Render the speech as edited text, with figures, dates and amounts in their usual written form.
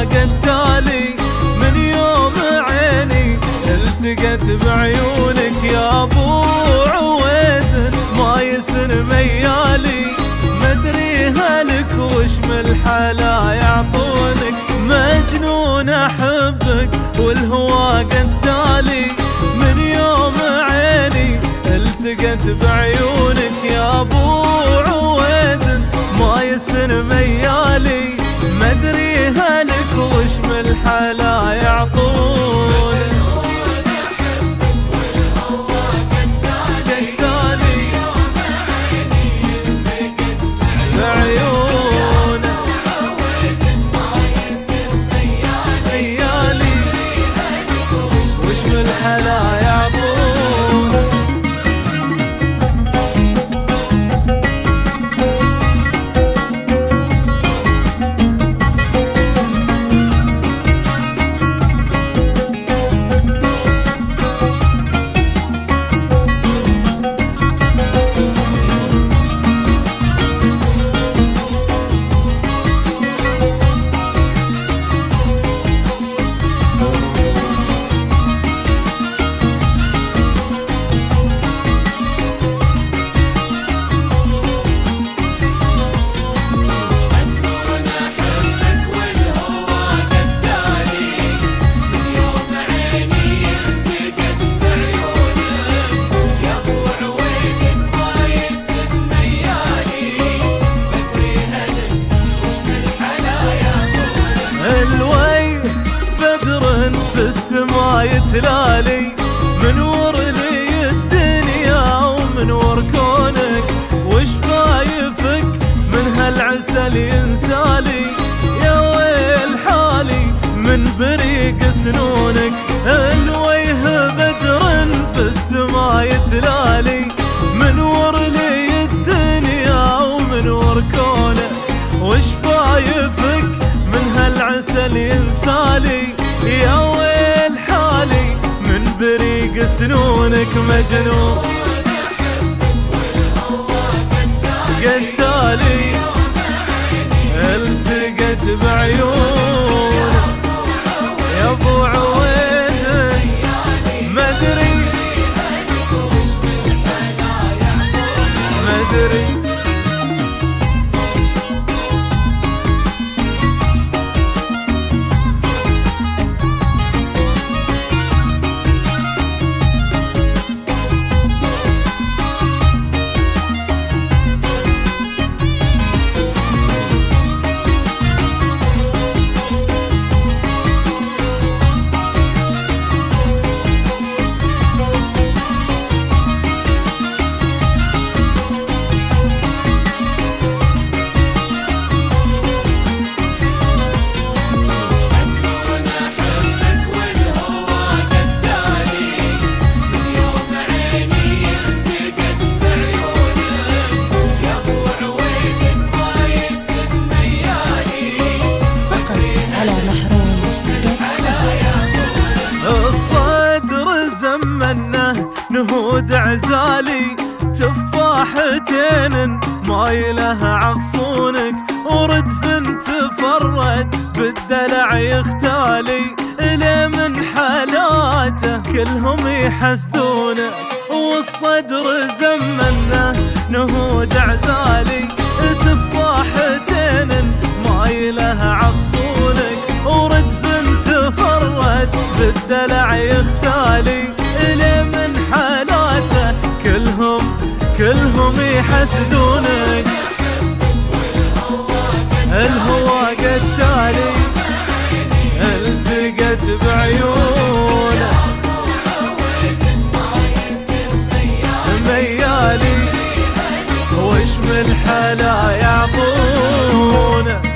قتالي من يوم عيني التقت بعيونك يا ابو عويد ما يسن ميالي مدري هلك وش من الحلا يعطونك مجنون احبك والهوى قتالي من يوم عيني التقت بعيونك يا ابو عويد ما يسن ميالي مدري هلك وش من الحلا يعطونك السما يتلالي منور لي الدنيا ومنور كونك وش فايفك من هالعسل ينسالي يا ويل حالي من بريق سنونك الويه بدر في السما يتلالي منور لي الدنيا ومنور كونك وش فايفك من هالعسل ينسالي يا ويل حالي من بريق سنونك مجنون قتالي التقت بعيون يا ابو عويد مدري نهود عزالي تفاحتين مايله عغصونك وردف تفرد بالدلع يختالي إلى من حالاته كلهم يحسدونك والصدر زمنه نهود عزالي تفاحتين مايله عغصونك وردف تفرد بالدلع يختالي إلى من حالاته كلهم يحسدونك الهوى قتالي التقت بعيونه ميالي وش من حلا يعطونه